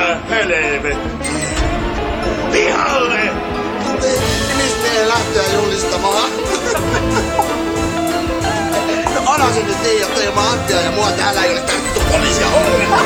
helvetti? Pihalle! Mistä ei lähteä julistamaan? No anna se nyt niin, jotta ilman Anttia ja mua täällä ei ole tarvittu poliisia ollenkaan.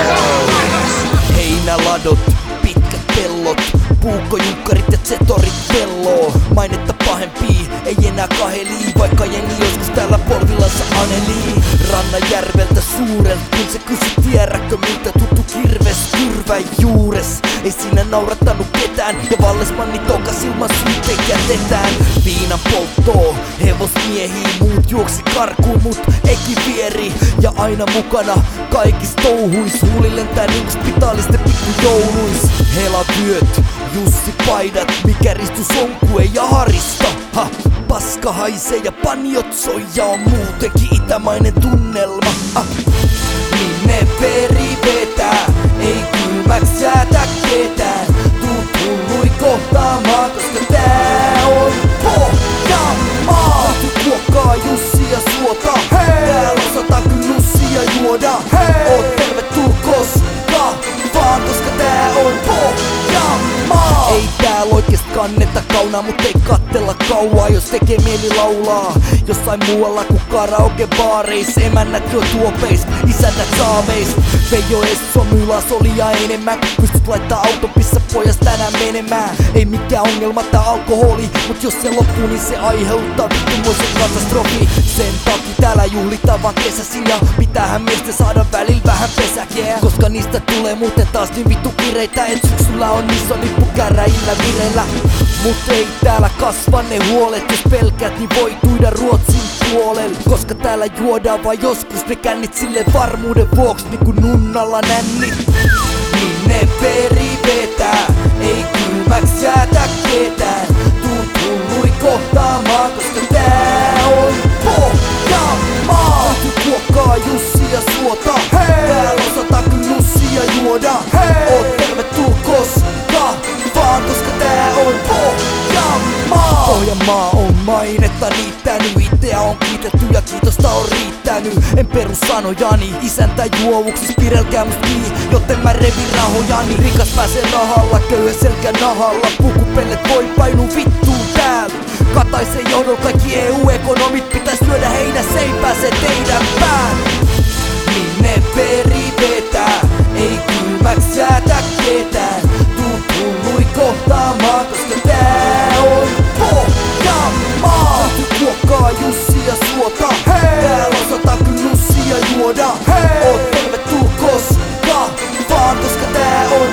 Heinäladot, pitkät pellot, puukkojunkkarit ja zetorit pelloo. Mainetta pahempii, ei enää kahelii, vaikka jengi joskus täällä polvillansa anelii. Rannajärveltä suurelta, kun se kysyi tiedäkö miltä tuttu kirves kyrvän juures. Ei siinä naurattanut ketään, ja vallesmanni tokas ilman syytä jätetään. Viinan polttoo, hevosmiehii, muut juoksi karkuun, mut eki vieri. Ja aina mukana kaikis touhuis, huuli lentää niinku spitaalisten pikkujouluis. Helavyöt, Jussi paidat, mikä ristus onkue ja harista. Ha, paska haisee ja paniot soi ja on muutenkin itämainen tunnelma. Minne veri vetää, ei kylmäks jäätä ketään. Tuut hullui kohtaamaan, koska tää on Pohjanmaa. Kuokkaa Jussi ja suota, täällä osataan kyllä nussia juoda. Oot tervetullut koska vaan, koska tää on Pohjanmaa. Ei täällä oikeest kanneta kaunaa, mut ei kattella kauaa, jos tekee mieli laulaa. Jossain muualla ku karaokebaareis, emännät jo tuopeis, isännät saaveis. Veijo Esso myy lasolia enemmän, pystyt laittaa auton pissa pojas tänään menemään. Ei mikään ongelma tää alkoholi, mut jos se loppuu niin se aiheuttaa vittumoisen katastrofi. Sen takia täällä juhlitaan vaan kesäsi ja pitäähän miestä saada välillä vähän pesäkeä. Koska niistä tulee muuten taas niin vittu kireitä, et syksyllä on iso lippu käräjillä vireillä. Mut ei täällä kasva ne huolet, jos pelkät niin voi tuida Ruotsin puolelle. Koska täällä juodaan vaan joskus ne kännit sille varmuuden vuoksi niinku nunnalla nännit. Minne veri vetää, ei kylmäks jäätä ketään. Tuut hullui kohtaamaan, koska tää on Pohjanmaa. Kuokkaa Jussi ja suota, täällä osataan kyllä nussia juoda. Oot tervetullut koska vaan, koska tää on Pohjanmaa. Pohjanmaa on mainetta niittänyt, itseä on kiitetty ja kiitosta on riittänyt. En perus sanojani, isäntä juovuksis pidelkää must kiinni, joten mä revin rahojani. Rikas pääsee rahalla, köyhä selkä nahalla, pukupellet voi painuu vittuun täällä. Kataisen johdon kaikki EU-ekonomit pitäis lyödä heinässä, ei pääse teidän pään. Minne veri vetää, ei kylmäks jäätä ketään. Tuut hullui kohtaamaan, koska tää on Pohjanmaa. Kuokkaa Jussi ja suota, täällä osataan kyllä nussia juoda. Oot tervetullut koska vaan, koska tää on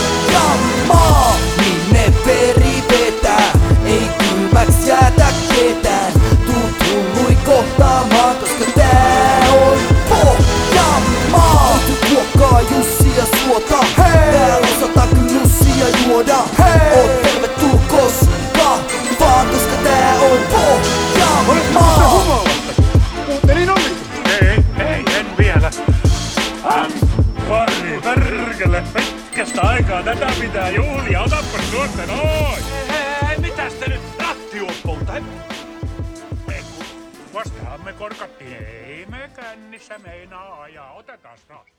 Pohjanmaa. Minne veri vetää, ei kylmäks jäätä ketään. Tuut hullui kohtaamaan, koska tää on Pohjanmaa. Kuokkaa Jussi ja suota, täällä osataan kyllä nussia juoda. Oot tervetullut koska vaan, koska tää on Pohjanmaa. Kuuntelin oli. Ei, en vielä. Pari, perkele, pitkästä aikaa tätä pitää juhlia, otappas tuosta noin. Hei, mitäs te nyt rattijuoppouta? Vastaamme korkattiin, ei me kännissä meinaa ajaa, otetaan taas.